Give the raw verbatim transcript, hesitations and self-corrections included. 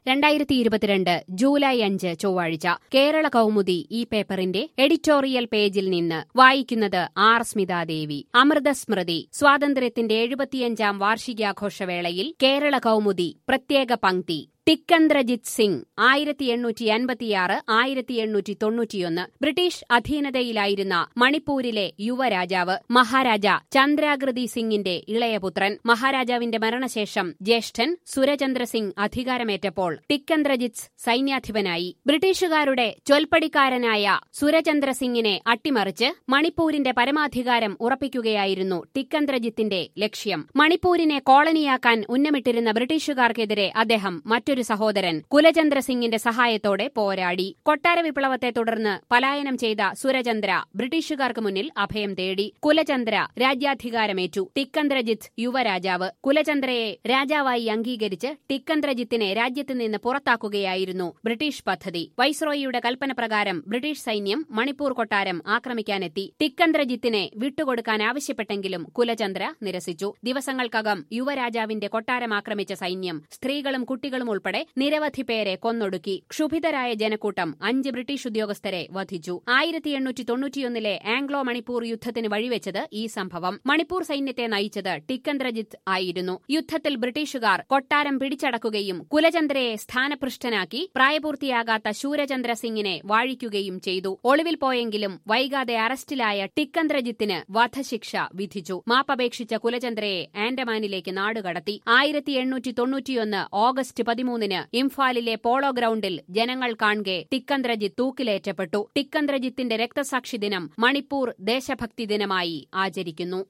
രണ്ടായിരത്തി ഇരുപത്തിരണ്ട് ജൂലൈ അഞ്ച് ചൊവ്വാഴ്ച കേരള കൗമുദി ഈ പേപ്പറിന്റെ എഡിറ്റോറിയൽ പേജിൽ നിന്ന് വായിക്കുന്നത് ആർ സ്മിതാദേവി. അമൃതസ്മൃതി സ്വാതന്ത്ര്യത്തിന്റെ എഴുപത്തിയഞ്ചാം വാർഷികാഘോഷവേളയിൽ കേരള കൗമുദി പ്രത്യേക പങ്ക്തി. ടിക്കന്ദ്രജിത് സിംഗ് ആയിരത്തി എണ്ണൂറ്റി അൻപത്തിയാറ് ആയിരത്തി എണ്ണൂറ്റി തൊണ്ണൂറ്റിയൊന്ന് ബ്രിട്ടീഷ് അധീനതയിലായിരുന്ന മണിപ്പൂരിലെ യുവരാജാവ്. മഹാരാജ ചന്ദ്രാകൃതി സിംഗിന്റെ ഇളയപുത്രൻ. മഹാരാജാവിന്റെ മരണശേഷം ജ്യേഷ്ഠൻ സുരചന്ദ്ര സിംഗ് അധികാരമേറ്റപ്പോൾ ടിക്കന്ദ്രജിത്ത് സൈന്യാധിപനായി. ബ്രിട്ടീഷുകാരുടെ ചൊൽപ്പടിക്കാരനായ സുരചന്ദ്ര സിംഗിനെ അട്ടിമറിച്ച് മണിപ്പൂരിന്റെ പരമാധികാരം ഉറപ്പിക്കുകയായിരുന്നു ടിക്കന്ദ്രജിത്തിന്റെ ലക്ഷ്യം. മണിപ്പൂരിനെ കോളനിയാക്കാൻ ഉന്നമിട്ടിരുന്ന ബ്രിട്ടീഷുകാർക്കെതിരെ അദ്ദേഹം മറ്റൊരു സഹോദരൻ കുലചന്ദ്ര സിംഗിന്റെ സഹായത്തോടെ പോരാടി. കൊട്ടാര വിപ്ലവത്തെ തുടർന്ന് പലായനം ചെയ്ത സുരചന്ദ്ര ബ്രിട്ടീഷുകാർക്ക് മുന്നിൽ അഭയം തേടി. കുലചന്ദ്ര രാജ്യാധികാരമേറ്റു. ടിക്കന്ദ്രജിത്ത് യുവരാജാവ്. കുലചന്ദ്രയെ രാജാവായി അംഗീകരിച്ച് ടിക്കന്ദ്രജിത്തിനെ രാജ്യത്ത് നിന്ന് പുറത്താക്കുകയായിരുന്നു ബ്രിട്ടീഷ് പദ്ധതി. വൈസ്രോയിയുടെ കൽപ്പന പ്രകാരം ബ്രിട്ടീഷ് സൈന്യം മണിപ്പൂർ കൊട്ടാരം ആക്രമിക്കാനെത്തി. ടിക്കന്ദ്രജിത്തിനെ വിട്ടുകൊടുക്കാൻ ആവശ്യപ്പെട്ടെങ്കിലും കുലചന്ദ്ര നിരസിച്ചു. ദിവസങ്ങൾക്കകം യുവരാജാവിന്റെ കൊട്ടാരം ആക്രമിച്ച സൈന്യം സ്ത്രീകളും കുട്ടികളും ഉൾപ്പെടെ നിരവധി പേരെ കൊന്നൊടുക്കി. ക്ഷുഭിതരായ ജനക്കൂട്ടം അഞ്ച് ബ്രിട്ടീഷ് ഉദ്യോഗസ്ഥരെ വധിച്ചു. ആയിരത്തി എണ്ണൂറ്റി തൊണ്ണൂറ്റിയൊന്നിലെ ആംഗ്ലോ മണിപ്പൂർ യുദ്ധത്തിന് വഴിവെച്ചത് ഈ സംഭവം. മണിപ്പൂർ സൈന്യത്തെ നയിച്ചത് ടിക്കന്ദ്രജിത്ത് ആയിരുന്നു. യുദ്ധത്തിൽ ബ്രിട്ടീഷുകാർ കൊട്ടാരം പിടിച്ചടക്കുകയും കുലചന്ദ്രയെ സ്ഥാനഭൃഷ്ടനാക്കി പ്രായപൂർത്തിയാകാത്ത ശൂരചന്ദ്ര സിംഗിനെ വാഴിക്കുകയും ചെയ്തു. ഒളിവിൽ പോയെങ്കിലും വൈകാതെ അറസ്റ്റിലായ ടിക്കന്ദ്രജിത്തിന് വധശിക്ഷ വിധിച്ചു. മാപ്പപേക്ഷിച്ച കുലചന്ദ്രയെ ആൻഡമാനിലേക്ക് നാടുകടത്തി. ആയിരത്തി എണ്ണൂറ്റി തൊണ്ണൂറ്റിയൊന്ന് ഓഗസ്റ്റ് പതിമൂന്നിന് ഇംഫാലിലെ പോളോ ഗ്രൌണ്ടിൽ ജനങ്ങൾ കാൺകെ ടിക്കന്ദ്രജിത്ത് തൂക്കിലേറ്റപ്പെട്ടു. ടിക്കന്ദ്രജിത്തിന്റെ രക്തസാക്ഷി ദിനം മണിപ്പൂർ ദേശഭക്തി ദിനമായി ആചരിക്കുന്നു.